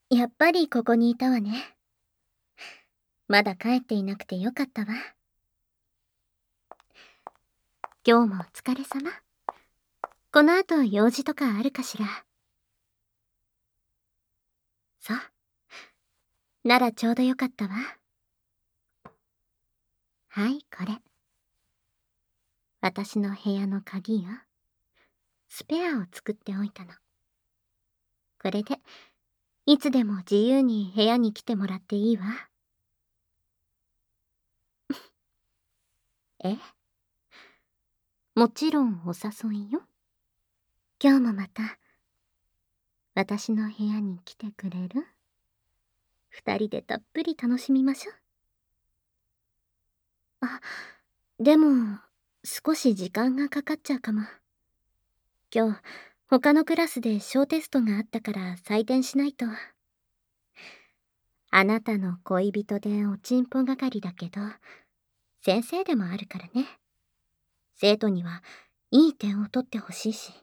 やっぱりここにいたわね。まだ帰っていなくてよかったわ。今日もお疲れ様。この後用事とかあるかしら。そう。ならちょうどよかったわ。はい、これ。私の部屋の鍵よ。スペアを作っておいたの。これで、いつでも自由に部屋に来てもらっていいわ。え？もちろんお誘いよ。今日もまた、私の部屋に来てくれる？二人でたっぷり楽しみましょう。あ、でも、少し時間がかかっちゃうかも。今日、他のクラスで小テストがあったから採点しないと。あなたの恋人でおちんぽ係だけど、先生でもあるからね。生徒にはいい点を取ってほしいし。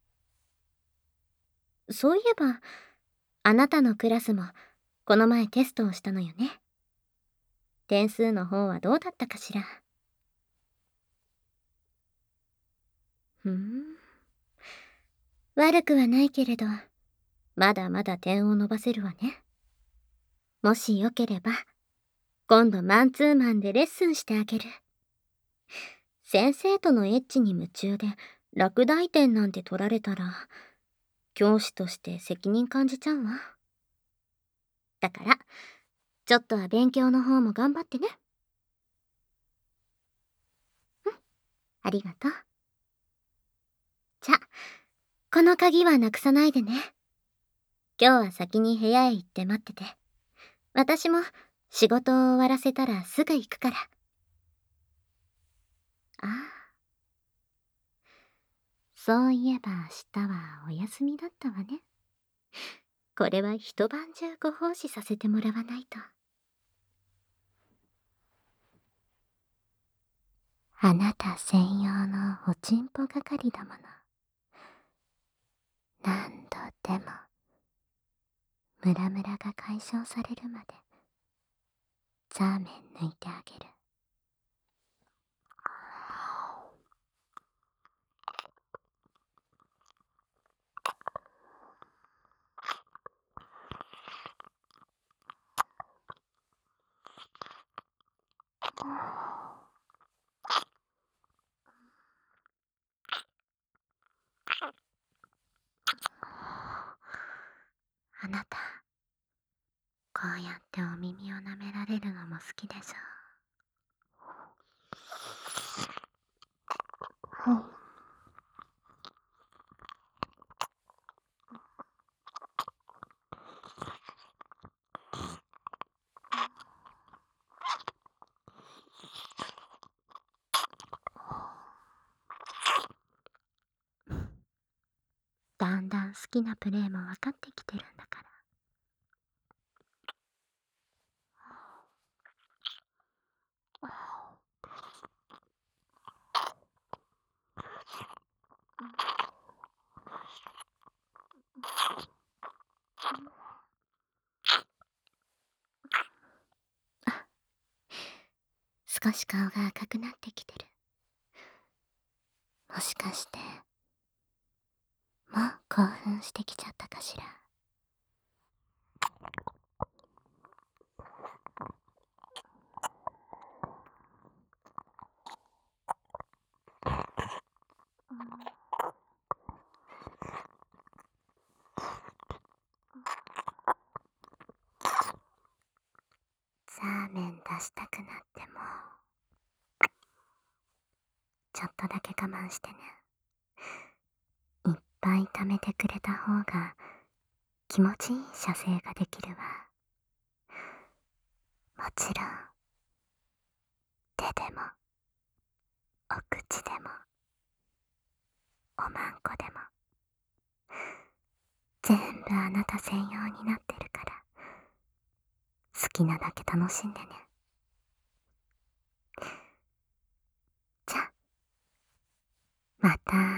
そういえば、あなたのクラスもこの前テストをしたのよね。点数の方はどうだったかしら。ふん。悪くはないけれど、まだまだ点を伸ばせるわね。もしよければ、今度マンツーマンでレッスンしてあげる。先生とのエッチに夢中で落第点なんて取られたら、教師として責任感じちゃうわ。だから、ちょっとは勉強の方も頑張ってね。うん、ありがとう。じゃ、この鍵はなくさないでね。今日は先に部屋へ行って待ってて。私も仕事を終わらせたらすぐ行くから。ああ。そういえば明日はお休みだったわね。これは一晩中ご奉仕させてもらわないと。あなた専用のおちんぽ係だもの。何度でもムラムラが解消されるまでザーメン抜いてあげる。あなた、こうやってお耳を舐められるのも好きでしょ。はい。だんだん好きなプレイも分かってきてるんだから。少し顔が赤くなってきてる。もしかして、もう興奮してきちゃったかしら。ザーメン出したくなっても、ちょっとだけ我慢してね。いっぱい貯めてくれた方が気持ちいい射精ができるわ。もちろん、手でも、お口でも、おまんこでも、全部あなた専用になってるから、好きなだけ楽しんでね。じゃ、また